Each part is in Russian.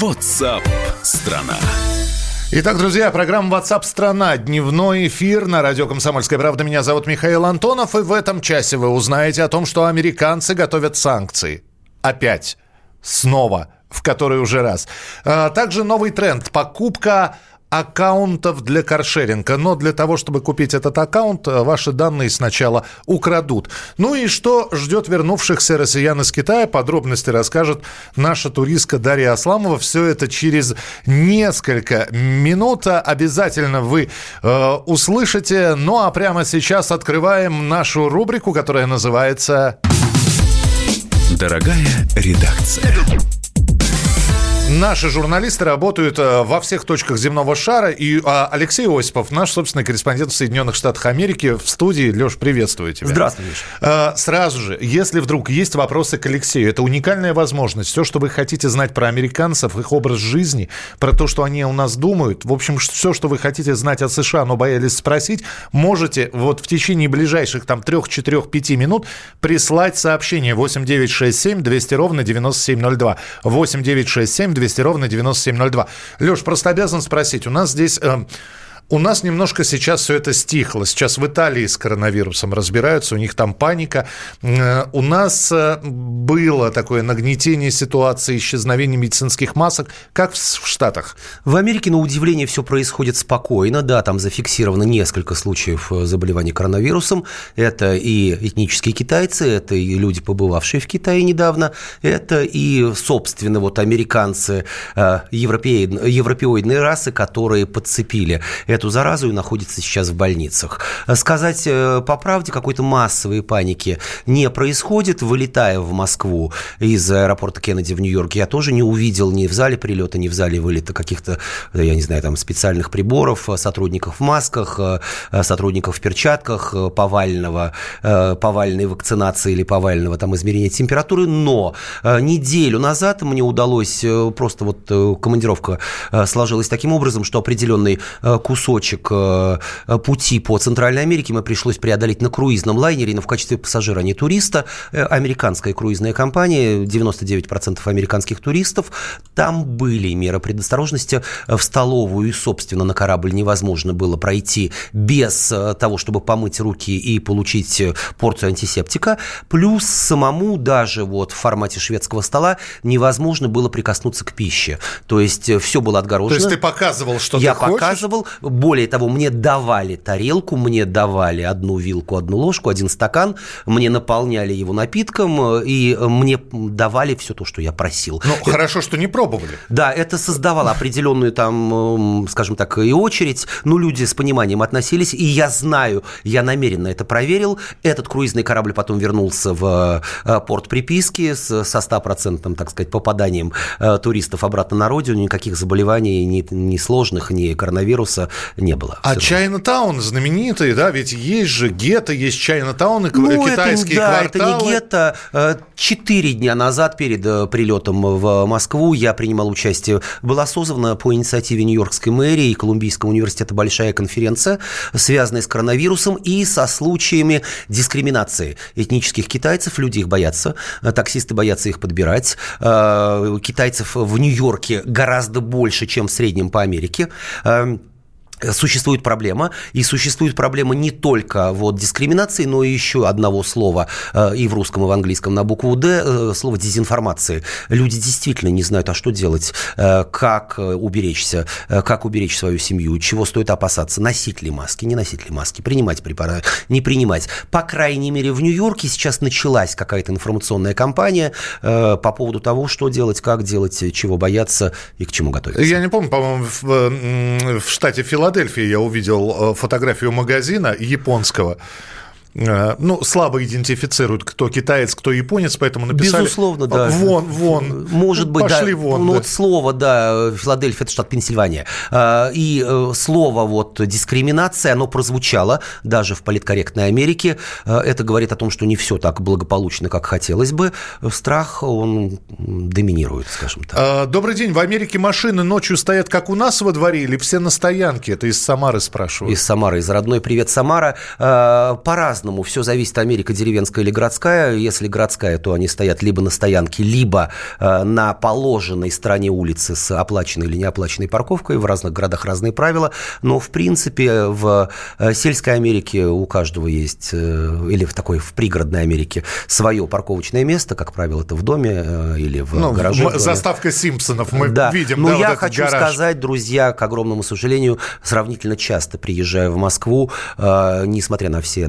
WhatsApp страна. Итак, друзья, программа WhatsApp страна. Дневной эфир на радио «Комсомольская правда». Меня зовут Михаил Антонов. И в этом часе вы узнаете о том, что американцы готовят санкции. Опять. Снова. В который уже раз. Также новый тренд. Покупка аккаунтов для каршеринга. Но для того, чтобы купить этот аккаунт, ваши данные сначала украдут. Ну и что ждет вернувшихся россиян из Китая? Подробности расскажет наша туристка Дарья Асламова. Все это через несколько минут. Обязательно вы услышите. Ну а прямо сейчас открываем нашу рубрику, которая называется «Дорогая редакция». Наши журналисты работают во всех точках земного шара. И Алексей Осипов, наш собственный корреспондент в Соединенных Штатах Америки, в студии. Леш, приветствую тебя. Здравствуй, Миша. Сразу же, если вдруг есть вопросы к Алексею, это уникальная возможность. Все, что вы хотите знать про американцев, их образ жизни, про то, что они у нас думают, в общем, все, что вы хотите знать о США, но боялись спросить, можете вот в течение ближайших 3, 4, 5 минут прислать сообщение 8 9 6 7 200 ровно 9702. 8 9 6 7 200 ровно 9702. Леш, просто обязан спросить. У нас здесь... У нас немножко сейчас все это стихло. Сейчас в Италии с коронавирусом разбираются, у них там паника. У нас было такое нагнетение ситуации, исчезновение медицинских масок. Как в Штатах? В Америке, на удивление, все происходит спокойно. Да, там зафиксировано несколько случаев заболевания коронавирусом. Это и этнические китайцы, это и люди, побывавшие в Китае недавно, это и, собственно, вот американцы, европеоидные расы, которые подцепили эту заразу и находится сейчас в больницах. Сказать по правде, какой-то массовой паники не происходит. Вылетая в Москву из аэропорта Кеннеди в Нью-Йорке, я тоже не увидел ни в зале прилета, ни в зале вылета каких-то, я не знаю, там специальных приборов, сотрудников в масках, сотрудников в перчатках, повальной вакцинации или повального там измерения температуры. Но неделю назад мне удалось, просто вот командировка сложилась таким образом, что определенный кусочек пути по Центральной Америке мы пришлось преодолеть на круизном лайнере, но в качестве пассажира, а не туриста. Американская круизная компания, 99% американских туристов. Там были меры предосторожности. В столовую и, собственно, на корабль невозможно было пройти без того, чтобы помыть руки и получить порцию антисептика. Плюс самому даже вот в формате шведского стола невозможно было прикоснуться к пище. То есть все было отгорожено. То есть ты показывал, что ты хочешь? Я показывал. Более того, мне давали тарелку, мне давали 1 вилку, 1 ложку, 1 стакан, мне наполняли его напитком, и мне давали все то, что я просил. Ну, хорошо, что не пробовали. Да, это создавало определенную там, скажем так, и очередь, но люди с пониманием относились, и я знаю, я намеренно это проверил. Этот круизный корабль потом вернулся в порт приписки со 100%, так сказать, попаданием туристов обратно на родину, никаких заболеваний, ни сложных, ни коронавируса не было. А Чайна-таун знаменитый, да, ведь есть же гетто, есть Чайна-таун и китайские кварталы. Это не гетто. 4 дня назад перед прилетом в Москву я принимал участие. Была создана по инициативе Нью-Йоркской мэрии и Колумбийского университета большая конференция, связанная с коронавирусом и со случаями дискриминации этнических китайцев. Люди их боятся, таксисты боятся их подбирать. Китайцев в Нью-Йорке гораздо больше, чем в среднем по Америке. Существует проблема, и существует проблема не только вот дискриминации, но и еще одного слова и в русском, и в английском на букву «Д», слово «дезинформации». Люди действительно не знают, а что делать, как уберечься, как уберечь свою семью, чего стоит опасаться, носить ли маски, не носить ли маски, принимать препараты, не принимать. По крайней мере, в Нью-Йорке сейчас началась какая-то информационная кампания по поводу того, что делать, как делать, чего бояться и к чему готовиться. Я не помню, по-моему, в штате Филадельфия я увидел фотографию магазина японского. Ну, слабо идентифицируют, кто китаец, кто японец, поэтому написали... Безусловно, да. Вон. Может быть, пошли да. вон. Ну, да. вот слово, да, Филадельфия – это штат Пенсильвания. И слово вот дискриминация, оно прозвучало даже в политкорректной Америке. Это говорит о том, что не все так благополучно, как хотелось бы. Страх, он доминирует, скажем так. Добрый день. В Америке машины ночью стоят, как у нас во дворе, или все на стоянке? Это из Самары спрашивают. Из Самары, из родной. Привет, Самара. По-разному. по-разному. Все зависит, Америка деревенская или городская. Если городская, то они стоят либо на стоянке, либо на положенной стороне улицы с оплаченной или неоплаченной парковкой. В разных городах разные правила. Но, в принципе, в сельской Америке у каждого есть, или в пригородной Америке, свое парковочное место. Как правило, это в доме или в гараже. Заставка «Симпсонов» мы видим. Но я хочу сказать, друзья, к огромному сожалению, сравнительно часто приезжаю в Москву, несмотря на все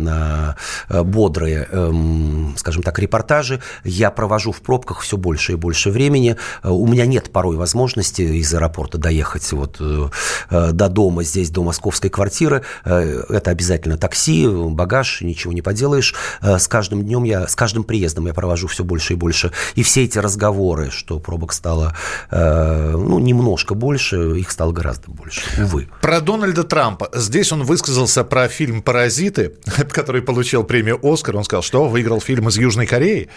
бодрые, скажем так, репортажи, я провожу в пробках все больше и больше времени. У меня нет порой возможности из аэропорта доехать до дома, здесь, до московской квартиры. Это обязательно такси, багаж, ничего не поделаешь. С каждым приездом я провожу все больше и больше. И все эти разговоры, что пробок стало немножко больше, их стало гораздо больше, увы. Про Дональда Трампа. Здесь он высказался про фильм «Паразиты», который получил премию «Оскар». Он сказал, что выиграл фильм из Южной Кореи.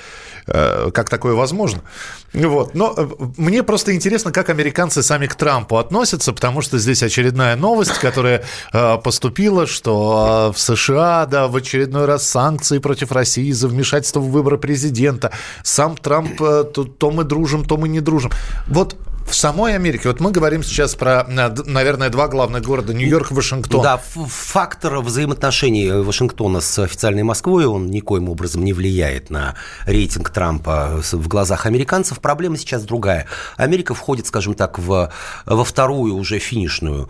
Как такое возможно? Вот. Но мне просто интересно, как американцы сами к Трампу относятся, потому что здесь очередная новость, которая поступила, что в США, в очередной раз санкции против России за вмешательство в выборы президента. Сам Трамп, то мы дружим, то мы не дружим. Вот в самой Америке, мы говорим сейчас про, наверное, два главных города, Нью-Йорк и Вашингтон. Да, фактор взаимоотношений Вашингтона с официальной Москвой, он никоим образом не влияет на рейтинг Трампа в глазах американцев. Проблема сейчас другая. Америка входит, скажем так, во вторую уже финишную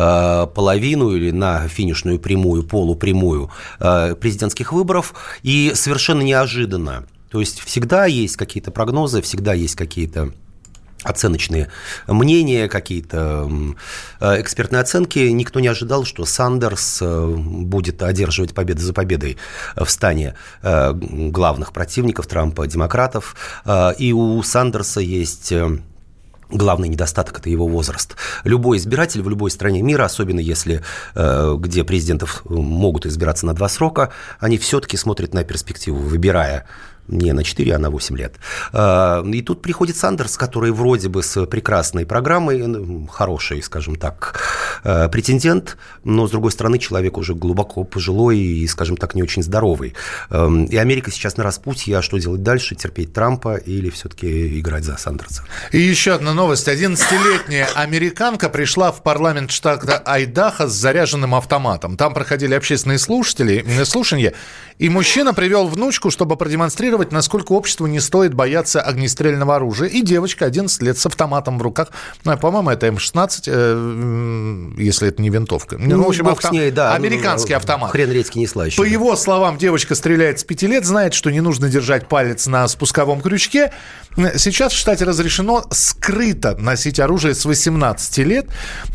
половину или на финишную прямую, полупрямую президентских выборов, и совершенно неожиданно. То есть всегда есть какие-то прогнозы, всегда есть какие-то оценочные мнения, какие-то экспертные оценки. Никто не ожидал, что Сандерс будет одерживать победу за победой в стане главных противников Трампа, демократов. И у Сандерса есть главный недостаток – это его возраст. Любой избиратель в любой стране мира, особенно если где президентов могут избираться на 2 срока, они все-таки смотрят на перспективу, выбирая не на 4, а на 8 лет. И тут приходит Сандерс, который вроде бы с прекрасной программой, хороший, скажем так, претендент, но, с другой стороны, человек уже глубоко пожилой и, скажем так, не очень здоровый. И Америка сейчас на распутье, а что делать дальше? Терпеть Трампа или все-таки играть за Сандерса? И еще одна новость. 11-летняя американка пришла в парламент штата Айдахо с заряженным автоматом. Там проходили общественные слушания, и мужчина привел внучку, чтобы продемонстрировать, насколько обществу не стоит бояться огнестрельного оружия. И девочка 11 лет с автоматом в руках. По-моему, это М16, если это не винтовка. В общем, американский автомат. Хрен редьки не слаще. По его словам, девочка стреляет с 5 лет, знает, что не нужно держать палец на спусковом крючке. Сейчас в штате разрешено скрыто носить оружие с 18 лет.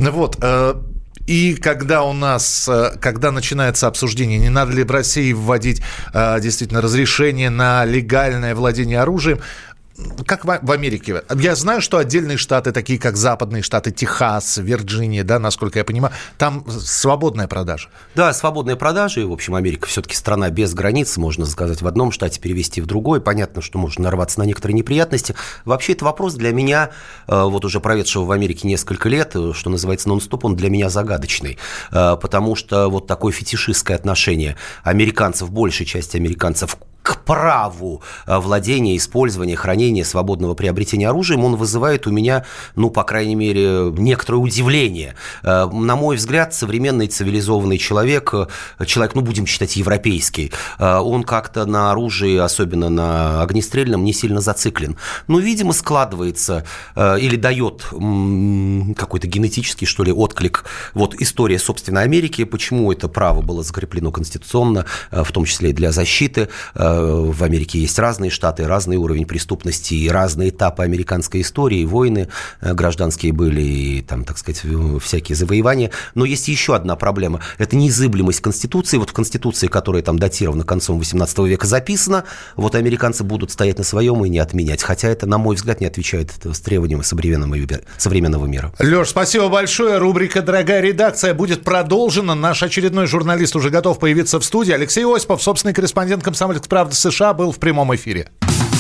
И когда начинается обсуждение, не надо ли в России вводить действительно разрешение на легальное владение оружием, как в Америке. Я знаю, что отдельные штаты, такие как западные штаты, Техас, Вирджиния, насколько я понимаю, там свободная продажа. Да, свободная продажа. И, в общем, Америка все-таки страна без границ. Можно сказать, в одном штате перевести в другой. Понятно, что можно нарваться на некоторые неприятности. Вообще, это вопрос для меня, уже проведшего в Америке несколько лет, что называется нон-стоп, он для меня загадочный. Потому что такое фетишистское отношение американцев, большей части американцев, к праву владения, использования, хранения, свободного приобретения оружием, он вызывает у меня, по крайней мере, некоторое удивление. На мой взгляд, современный цивилизованный человек, будем считать, европейский, он как-то на оружии, особенно на огнестрельном, не сильно зациклен. Но, видимо, складывается или дает какой-то генетический, отклик. История, собственно, Америки, почему это право было закреплено конституционно, в том числе и для защиты. В Америке есть разные штаты, разный уровень преступности и разные этапы американской истории. Войны гражданские были, и там, так сказать, всякие завоевания. Но есть еще одна проблема. Это незыблемость Конституции. В Конституции, которая там датирована концом XVIII века, записано, американцы будут стоять на своем и не отменять. Хотя это, на мой взгляд, не отвечает с требованиям современного мира. Леш, спасибо большое. Рубрика «Дорогая редакция» будет продолжена. Наш очередной журналист уже готов появиться в студии. Алексей Осипов, собственный корреспондент «Комсомольской правды» США, был в прямом эфире.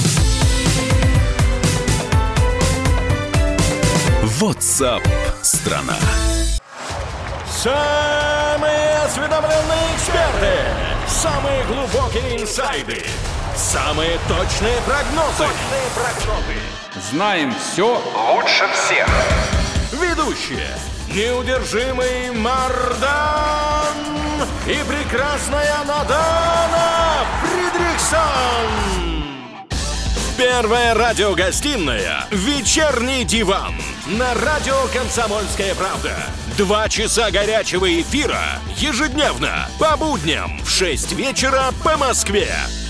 WhatsApp страна. Самые осведомленные эксперты, Самые глубокие инсайды, самые точные прогнозы. Знаем все лучше всех. Ведущие: неудержимый Мардан и прекрасная Надана Фридрихсон. Первая радиогостинная «Вечерний диван» на радио «Комсомольская правда». 2 часа горячего эфира ежедневно по будням в 6 вечера по Москве.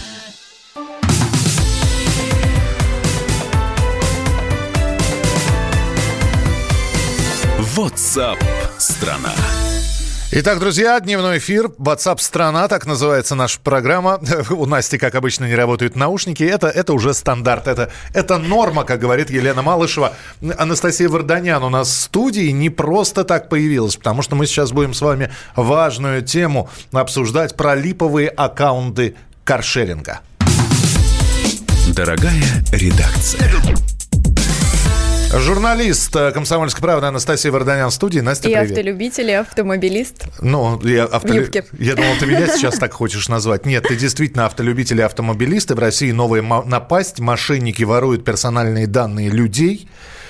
WhatsApp страна. Итак, друзья, дневной эфир, WhatsApp страна, так называется наша программа. У Насти, как обычно, не работают наушники. Это уже стандарт, это норма, как говорит Елена Малышева. Анастасия Варданян у нас в студии не просто так появилась, потому что мы сейчас будем с вами важную тему обсуждать про липовые аккаунты каршеринга. Дорогая редакция. Журналист «Комсомольской правды» Анастасия Варданян в студии. Настя, привет. И автолюбитель, и автомобилист. Ну, я думал, ты меня сейчас так хочешь назвать. Нет, ты действительно автолюбитель и автомобилист. И в России новая напасть. Мошенники воруют персональные данные людей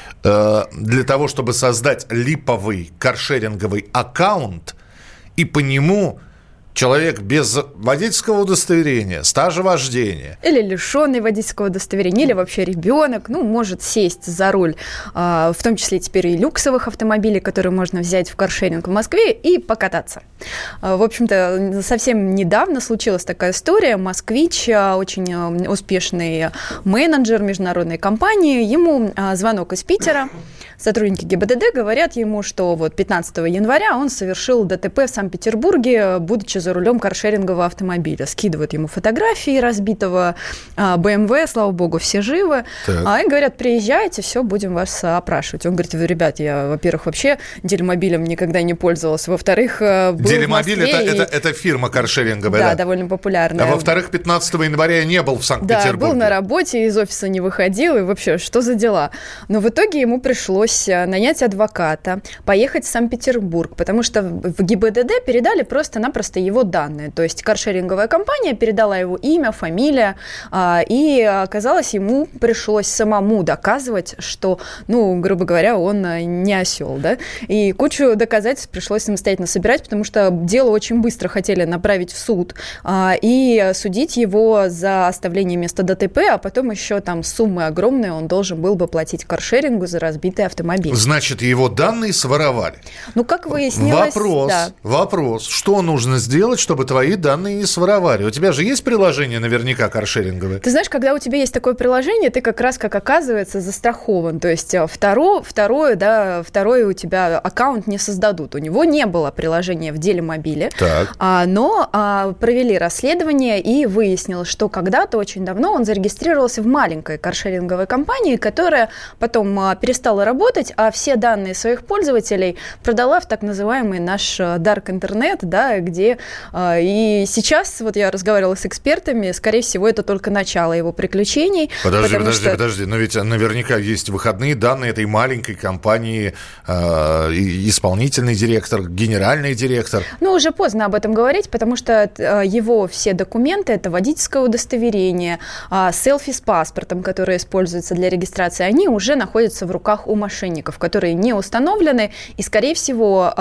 для того, чтобы создать липовый каршеринговый аккаунт. И по нему человек без водительского удостоверения, стажа вождения. Или лишенный водительского удостоверения, или вообще ребенок, может сесть за руль, в том числе теперь и люксовых автомобилей, которые можно взять в каршеринг в Москве и покататься. В общем-то, совсем недавно случилась такая история. Москвич, очень успешный менеджер международной компании, ему звонок из Питера. Сотрудники ГИБДД говорят ему, что 15 января он совершил ДТП в Санкт-Петербурге, будучи за рулем каршерингового автомобиля. Скидывают ему фотографии разбитого БМВ, слава богу, все живы. И говорят, приезжайте, все, будем вас опрашивать. Он говорит, ребят, я, во-первых, вообще делимобилем никогда не пользовался, во-вторых, был Делимобиль это фирма каршеринговая. Да, довольно популярная. А во-вторых, 15 января я не был в Санкт-Петербурге. Да, был на работе, из офиса не выходил, и вообще, что за дела? Но в итоге ему пришлось нанять адвоката, поехать в Санкт-Петербург, потому что в ГИБДД передали просто-напросто его данные. То есть каршеринговая компания передала его имя, фамилия, и оказалось, ему пришлось самому доказывать, что, грубо говоря, он не осел, да? И кучу доказательств пришлось самостоятельно собирать, потому что дело очень быстро хотели направить в суд и судить его за оставление места ДТП, а потом еще там суммы огромные он должен был бы платить каршерингу за разбитый автомобиль. Значит, его данные своровали. Как выяснилось... Вопрос. Что нужно сделать, чтобы твои данные не своровали? У тебя же есть приложение наверняка каршеринговое? Ты знаешь, когда у тебя есть такое приложение, ты как раз, как оказывается, застрахован. То есть второй у тебя аккаунт не создадут. У него не было приложения в делимобиле, но провели расследование и выяснилось, что когда-то очень давно он зарегистрировался в маленькой каршеринговой компании, которая потом перестала работать, а все данные своих пользователей продала в так называемый наш Dark Internet, да, где и сейчас, я разговаривала с экспертами, скорее всего, это только начало его приключений. Подожди, но ведь наверняка есть выходные данные этой маленькой компании, исполнительный директор, генеральный директор. Уже поздно об этом говорить, потому что его все документы, это водительское удостоверение, селфи с паспортом, которые используются для регистрации, они уже находятся в руках у мошенников, которые не установлены, и, скорее всего,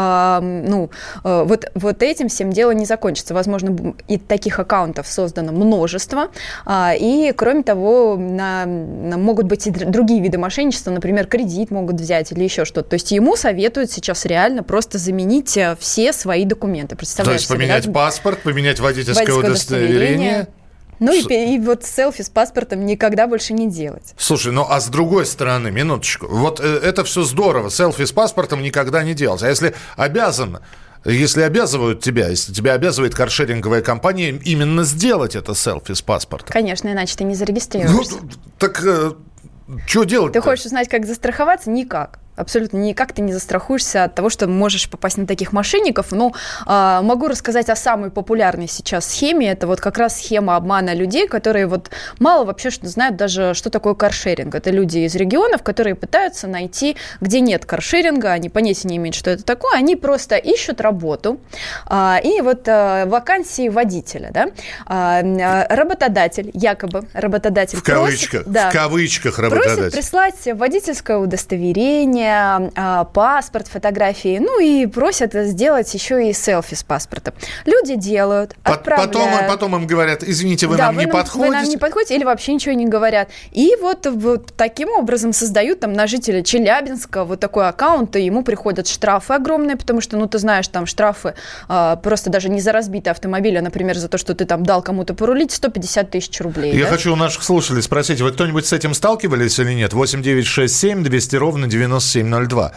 этим всем дело не закончится. Возможно, и таких аккаунтов создано множество, и, кроме того, могут быть и другие виды мошенничества, например, кредит могут взять или еще что-то. То есть ему советуют сейчас реально просто заменить все свои документы. То есть поменять паспорт, поменять водительское удостоверение. И селфи с паспортом никогда больше не делать. Слушай, а с другой стороны, минуточку, это все здорово, селфи с паспортом никогда не делать. А если обязывают тебя, если тебя обязывает каршеринговая компания именно сделать это селфи с паспортом? Конечно, иначе ты не зарегистрируешься. Так что делать? Ты хочешь узнать, как застраховаться? Никак. Абсолютно никак ты не застрахуешься от того, что можешь попасть на таких мошенников. Но могу рассказать о самой популярной сейчас схеме. Это вот как раз схема обмана людей, которые вот мало вообще знают даже, что такое каршеринг. Это люди из регионов, которые пытаются найти, где нет каршеринга, они понятия не имеют, что это такое. Они просто ищут работу. И вот вакансии водителя. Да? Работодатель, якобы работодатель. В кавычках, просит, в кавычках работодатель. Просит прислать водительское удостоверение, паспорт, фотографии, ну и просят сделать еще и селфи с паспортом. Люди делают, отправляют. Потом им говорят, извините, вы нам не подходите. Вы нам не подходите или вообще ничего не говорят. И вот таким образом создают там на жителя Челябинска вот такой аккаунт, и ему приходят штрафы огромные, потому что, ты знаешь, там штрафы просто даже не за разбитый автомобиль, а, например, за то, что ты там дал кому-то порулить, 150 тысяч рублей. Я хочу у наших слушателей спросить, вы кто-нибудь с этим сталкивались или нет? 8-967-200-97-02.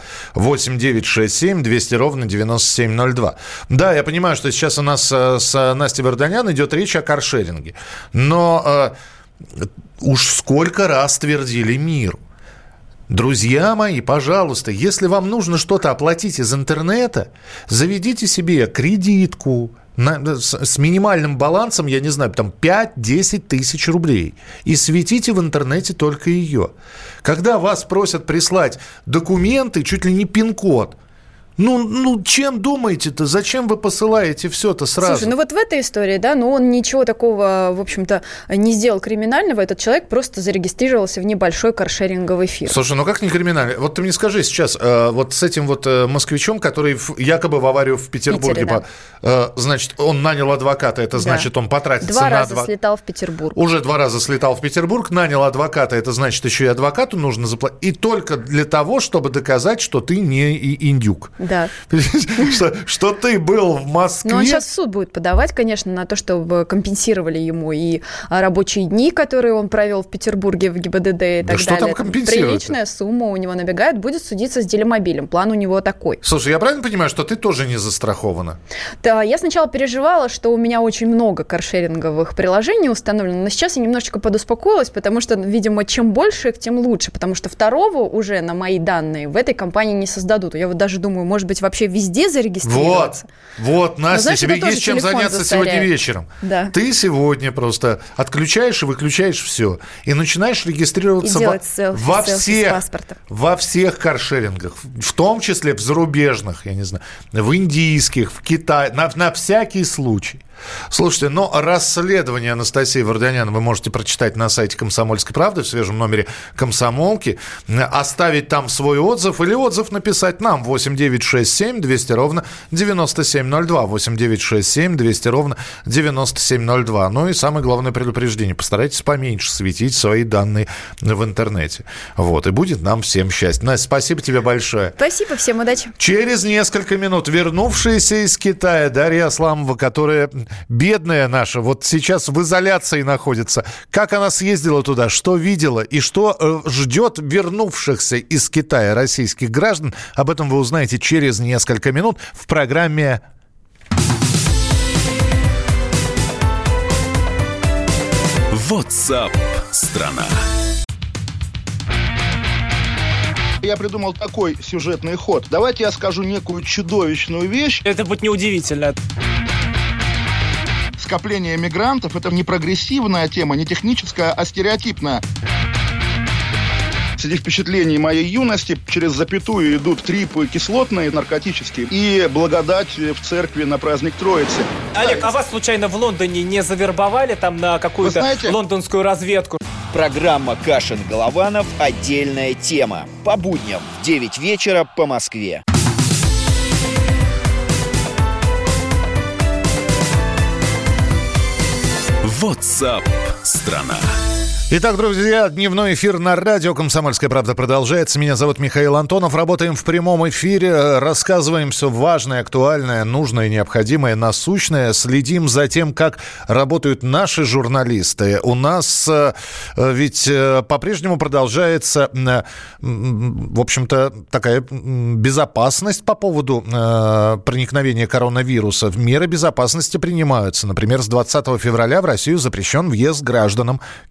8-967-200-97-02. Да, я понимаю, что сейчас у нас с Настей Варданян идет речь о каршеринге. Но уж сколько раз твердили миру. Друзья мои, пожалуйста, если вам нужно что-то оплатить из интернета, заведите себе кредитку с минимальным балансом, я не знаю, там 5-10 тысяч рублей. И светите в интернете только ее. Когда вас просят прислать документы, чуть ли не пин-код, чем думаете-то? Зачем вы посылаете все-то сразу? Слушай, вот в этой истории, да, он ничего такого, в общем-то, не сделал криминального. Этот человек просто зарегистрировался в небольшой каршеринговый фирме. Слушай, как не криминальный? Вот ты мне скажи сейчас, вот с этим вот москвичом, который якобы в аварию в Петербурге, значит, он нанял адвоката, это значит, он потратится на... 2 раза слетал в Петербург. Уже 2 раза слетал в Петербург, нанял адвоката, это значит, еще и адвокату нужно заплатить. И только для того, чтобы доказать, что ты не индюк. Да. Что ты был в Москве. Но он сейчас в суд будет подавать, конечно, на то, чтобы компенсировали ему и рабочие дни, которые он провел в Петербурге, в ГИБДД и так далее. Что там компенсировать? Приличная сумма у него набегает, будет судиться с Делимобилем. План у него такой. Слушай, я правильно понимаю, что ты тоже не застрахована? Да, я сначала переживала, что у меня очень много каршеринговых приложений установлено, но сейчас я немножечко подуспокоилась, потому что, видимо, чем больше их, тем лучше, потому что второго уже на мои данные в этой компании не создадут. Я вот даже думаю, может быть, вообще везде зарегистрироваться. Вот, Настя, тебе есть чем заняться сегодня вечером. Да. Ты сегодня просто отключаешь и выключаешь все. И начинаешь регистрироваться во всех каршерингах. В том числе в зарубежных, я не знаю, в индийских, в Китае. На всякий случай. Слушайте, расследование Анастасии Варданян вы можете прочитать на сайте «Комсомольской правды» в свежем номере «Комсомолки», оставить там свой отзыв или отзыв написать нам 8-967-200-97-02, 8-967-200-97-02. И самое главное предупреждение, постарайтесь поменьше светить свои данные в интернете. И будет нам всем счастье. Настя, спасибо тебе большое. Спасибо, всем удачи. Через несколько минут вернувшаяся из Китая Дарья Асламова, которая... бедная наша, вот сейчас в изоляции находится. Как она съездила туда, что видела и что ждет вернувшихся из Китая российских граждан, об этом вы узнаете через несколько минут в программе WhatsApp страна. Я придумал такой сюжетный ход. Давайте я скажу некую чудовищную вещь. Это будет неудивительно. Скопление мигрантов – это не прогрессивная тема, не техническая, а стереотипная. Среди впечатлений моей юности через запятую идут трипы кислотные, наркотические, и благодать в церкви на праздник Троицы. Олег, а вас случайно в Лондоне не завербовали там на какую-то лондонскую разведку? Программа Кашин-Голованов «Отдельная тема». По будням в 9 вечера по Москве. WhatsApp страна. Итак, друзья, дневной эфир на радио «Комсомольская правда» продолжается. Меня зовут Михаил Антонов. Работаем в прямом эфире, рассказываем все важное, актуальное, нужное, необходимое, насущное. Следим за тем, как работают наши журналисты. У нас ведь по-прежнему продолжается, в общем-то, такая безопасность по поводу проникновения коронавируса. Меры безопасности принимаются. Например, с 20 февраля в Россию запрещен въезд гражданам Китая.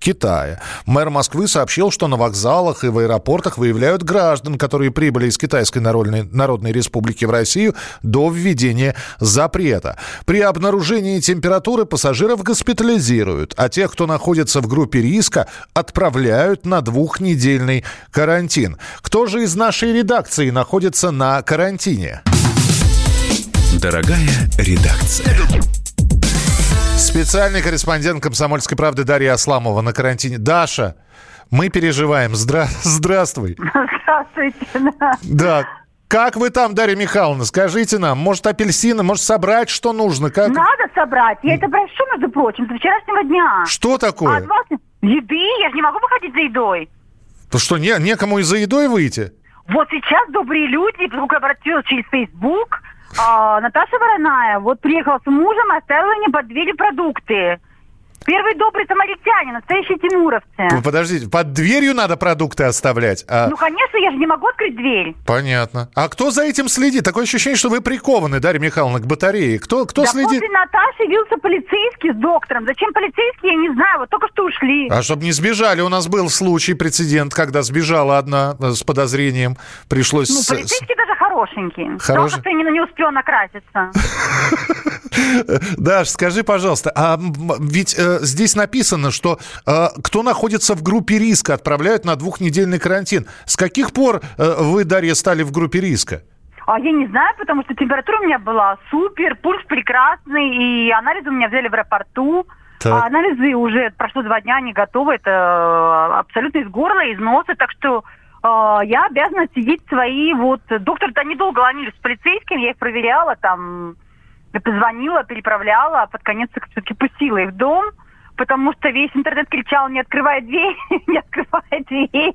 мая. Мэр Москвы сообщил, что на вокзалах и в аэропортах выявляют граждан, которые прибыли из Китайской Народной Республики в Россию до введения запрета. При обнаружении температуры пассажиров госпитализируют, а тех, кто находится в группе риска, отправляют на 2-недельный карантин. Кто же из нашей редакции находится на карантине? Дорогая редакция. Специальный корреспондент «Комсомольской правды» Дарья Асламова на карантине. Даша, мы переживаем. Здравствуй. Здравствуйте. Да. Как вы там, Дарья Михайловна? Скажите нам, может, апельсины, может, собрать, что нужно? Как... Надо собрать. Я это прошу, между прочим, до вчерашнего дня. Что такое? Еды. Я же не могу выходить за едой. То что, некому и за едой выйти? Вот сейчас добрые люди, вдруг обратилась через Facebook, Наташа Вороная, вот приехала с мужем, оставила мне под дверью продукты. Первый добрый самаритянин, настоящие тимуровцы. Подождите, под дверью надо продукты оставлять? Ну, конечно, я же не могу открыть дверь. Понятно. А кто за этим следит? Такое ощущение, что вы прикованы, Дарья Михайловна, к батарее. Кто следит? После Наташи явился полицейский с доктором. Зачем полицейский, я не знаю, вот только что ушли. А чтобы не сбежали, у нас был случай, прецедент, когда сбежала одна с подозрением. Пришлось... Ну, полицейский даже хорошенький. Хороший? Только что не успел накраситься. Даш, скажи, пожалуйста, а ведь здесь написано, что кто находится в группе риска, отправляют на 2-недельный карантин. С каких пор вы, Дарья, стали в группе риска? Я не знаю, потому что температура у меня была супер, пульс прекрасный, и анализы у меня взяли в аэропорту. А анализы уже прошло 2 дня, они готовы. Это абсолютно из горла, из носа, так что... я обязана сидеть свои, доктор-то недолго ломились с полицейским, я их проверяла, там, позвонила, переправляла, а под конец все-таки пустила их в дом, потому что весь интернет кричал: не открывай дверь, не открывай дверь.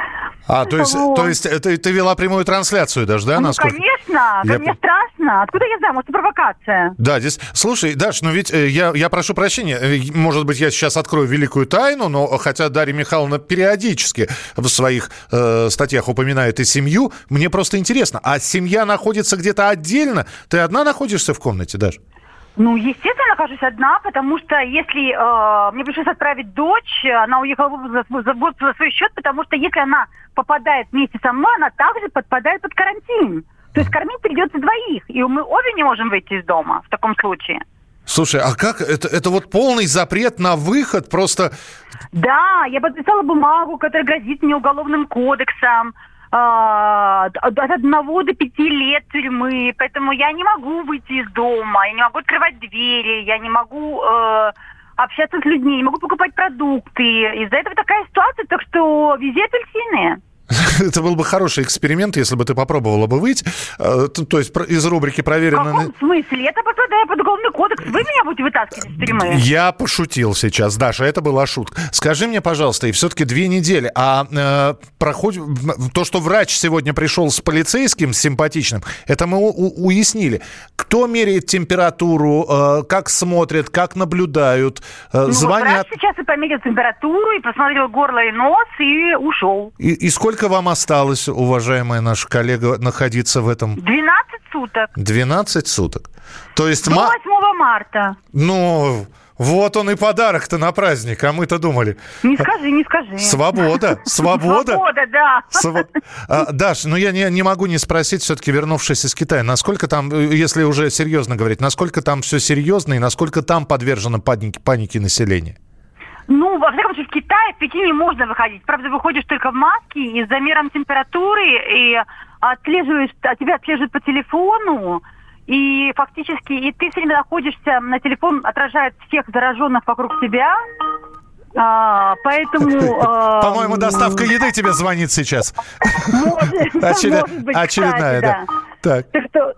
То есть ты вела прямую трансляцию даже, да? Ну, конечно, мне страшно. Откуда я знаю, может, провокация? Да, здесь... Слушай, Даш, ведь я прошу прощения, может быть, я сейчас открою великую тайну, но хотя Дарья Михайловна периодически в своих статьях упоминает и семью, мне просто интересно, а семья находится где-то отдельно? Ты одна находишься в комнате, Даш? Ну, естественно, нахожусь одна, потому что если мне пришлось отправить дочь, она уехала за свой счет, потому что если она попадает вместе со мной, она также подпадает под карантин. То есть кормить придется 2, и мы обе не можем выйти из дома в таком случае. Слушай, а как? Это вот полный запрет на выход просто... Да, я подписала бумагу, которая грозит мне уголовным кодексом. От 1 до 5 лет тюрьмы, поэтому я не могу выйти из дома, я не могу открывать двери, я не могу общаться с людьми, не могу покупать продукты. Из-за этого такая ситуация, так что вези апельсины. Это был бы хороший эксперимент, если бы ты попробовала бы выйти. То есть из рубрики «Проверено». В каком смысле? Я-то попадаю под уголовный кодекс. Вы меня будете вытаскивать из тюрьмы? Я пошутил сейчас, Даша, это была шутка. Скажи мне, пожалуйста, и все-таки 2 недели, проходит то, что врач сегодня пришел с полицейским, с симпатичным, это мы уяснили. Кто меряет температуру, как смотрят, как наблюдают, звонят? Врач сейчас и померил температуру, и посмотрел горло и нос, и ушел. И сколько вам осталось, уважаемая наша коллега, находиться в этом? 12 суток. 12 суток. То есть... До 8 марта. Ну, вот он и подарок-то на праздник, а мы-то думали. Не скажи. Свобода. Свобода, да. Даш, я не могу не спросить, все-таки вернувшись из Китая, насколько там, если уже серьезно говорить, насколько там все серьезно и насколько там подвержено панике населения? Ну, во всяком случае, в Китае, в Пекине можно выходить. Правда, выходишь только в маске и с замером температуры, и тебя отслеживают по телефону, и фактически и ты все время находишься, на телефон отражает всех зараженных вокруг себя, поэтому... По-моему, доставка еды тебе звонит сейчас. Может быть, очередная, да. Так что,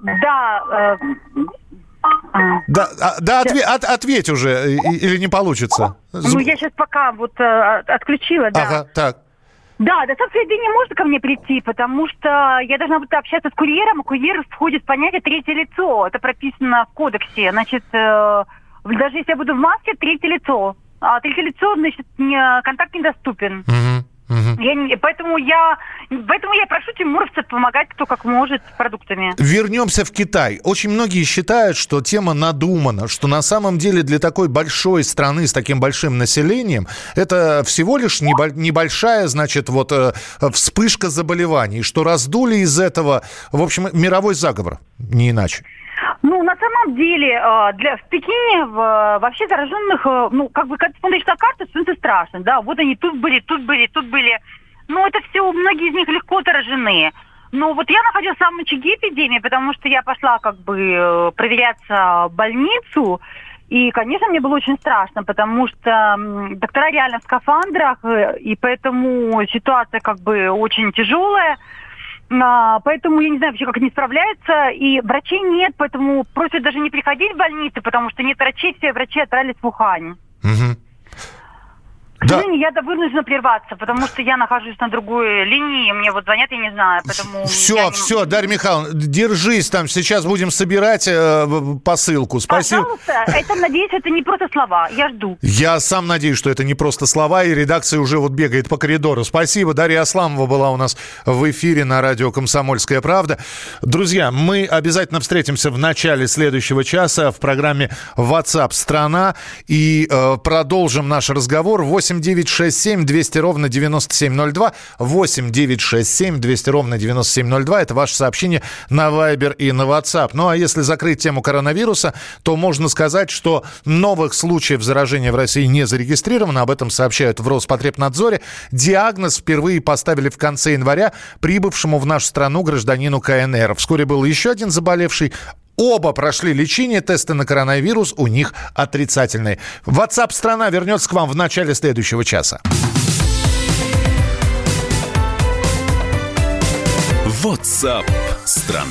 да... Ответь уже, или не получится? Ну, я сейчас пока отключила, да. Ага, так. Да, доставка еды не может ко мне прийти, потому что я должна буду общаться с курьером, а курьер входит в понятие 3-е лицо. Это прописано в кодексе. Значит, даже если я буду в маске, 3-е лицо. А 3-е лицо, значит, контакт недоступен. Поэтому я прошу тимуровцев помогать, кто как может, с продуктами. Вернемся в Китай. Очень многие считают, что тема надумана, что на самом деле для такой большой страны с таким большим населением это всего лишь небольшая, значит, вспышка заболеваний, что раздули из этого, в общем, мировой заговор, не иначе. На самом деле, в Пекине вообще зараженных, когда ты смотришь на карту, становится страшно, да, вот они тут были. Это все, многие из них легко заражены. Но я находилась в самом очаге эпидемии, потому что я пошла проверяться в больницу, и, конечно, мне было очень страшно, потому что доктора реально в скафандрах, и поэтому ситуация очень тяжелая. Поэтому я не знаю вообще, как они справляются. И врачей нет, поэтому просят даже не приходить в больницы, потому что нет врачей, все врачи отправились в Ухань. К сожалению, я вынуждена прерваться, потому что я нахожусь на другой линии, мне звонят, я не знаю, поэтому... Все, Дарья Михайловна, держись там, сейчас будем собирать посылку. Спасибо. Пожалуйста, надеюсь, это не просто слова, я жду. Я сам надеюсь, что это не просто слова, и редакция уже бегает по коридору. Спасибо, Дарья Асламова была у нас в эфире на радио «Комсомольская правда». Друзья, мы обязательно встретимся в начале следующего часа в программе WhatsApp страна и продолжим наш разговор. 8-967 200 9702. 8-967 200 9702. Это ваше сообщение на Viber и на WhatsApp. Ну, а если закрыть тему коронавируса, то можно сказать, что новых случаев заражения в России не зарегистрировано. Об этом сообщают в Роспотребнадзоре. Диагноз впервые поставили в конце января прибывшему в нашу страну гражданину КНР. Вскоре был еще один заболевший. Оба прошли лечение, тесты на коронавирус у них отрицательные. WhatsApp страна вернется к вам в начале следующего часа. WhatsApp страна.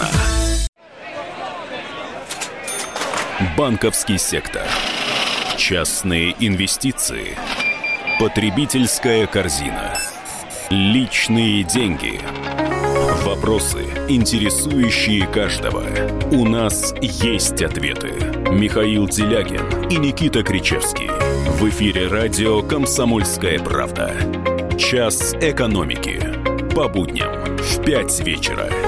Банковский сектор. Частные инвестиции. Потребительская корзина. Личные деньги. Вопросы, интересующие каждого. У нас есть ответы. Михаил Делягин и Никита Кричевский. В эфире радио «Комсомольская правда». Час экономики. По будням в 5 вечера.